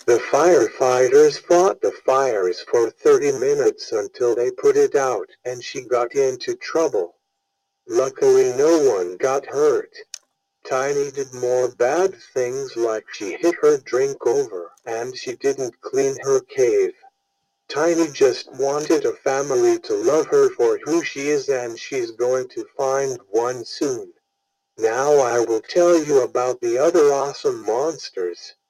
The firefighters fought the fires for 30 minutes until they put it out, and she got into trouble. Luckily no one got hurt. Tiny did more bad things, like she hit her drink over, and she didn't clean her cave. Tiny just wanted a family to love her for who she is, and she's going to find one soon. Now I will tell you about the other awesome monsters.